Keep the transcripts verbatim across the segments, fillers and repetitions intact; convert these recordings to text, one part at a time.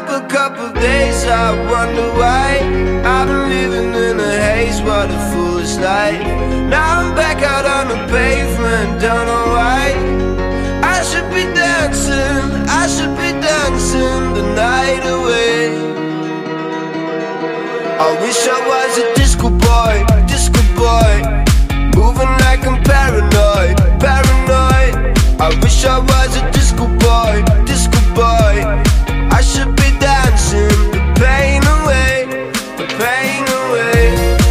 up a couple days, I wonder why. I've been living in a haze, what a foolish life. Now I'm back out on the pavement, don't know why. I should be dancing, I should be dancing the night away. I wish I was a disco boy, disco boy, moving like I'm paranoid, paranoid. I wish I was a disco boy, disco boy. I should be dancing the pain away, the pain away.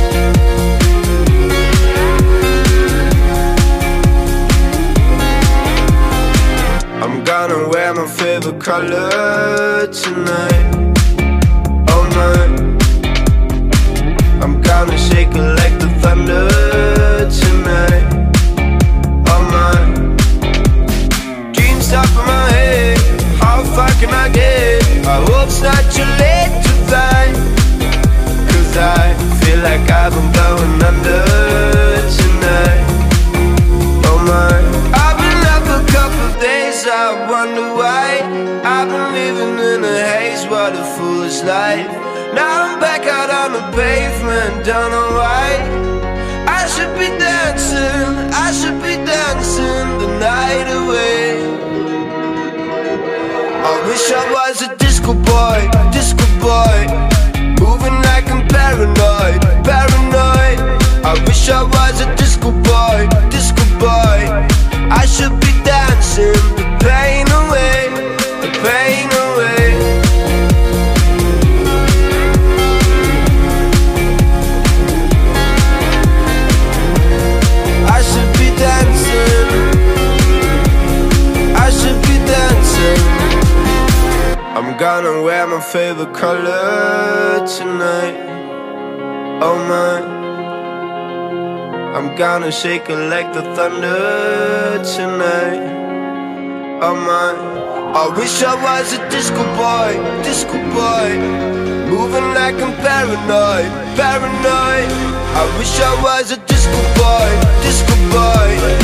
I'm gonna wear my favorite color tonight, oh my. I'm gonna shake it like the thunder tonight, oh my. Dreams top of my head, how far can I get? I hope it's not too late to find, cause I feel like I've been going under tonight, oh my. I've been up a couple days, I wonder why. I've been living in a haze, what a foolish life. Now I'm back out on the pavement, don't know why. I should be dancing, I should be dancing the night away. I wish I was a disco boy, disco boy, moving like I'm paranoid, paranoid. I wish I was a disco boy, disco boy. I should be dancing the pain away, the pain away. I should be dancing, I should be dancing. I'm gonna wear my favorite color tonight, oh my. I'm gonna shake it like the thunder tonight, oh my. I wish I was a disco boy, disco boy, moving like I'm paranoid, paranoid. I wish I was a disco boy, disco boy.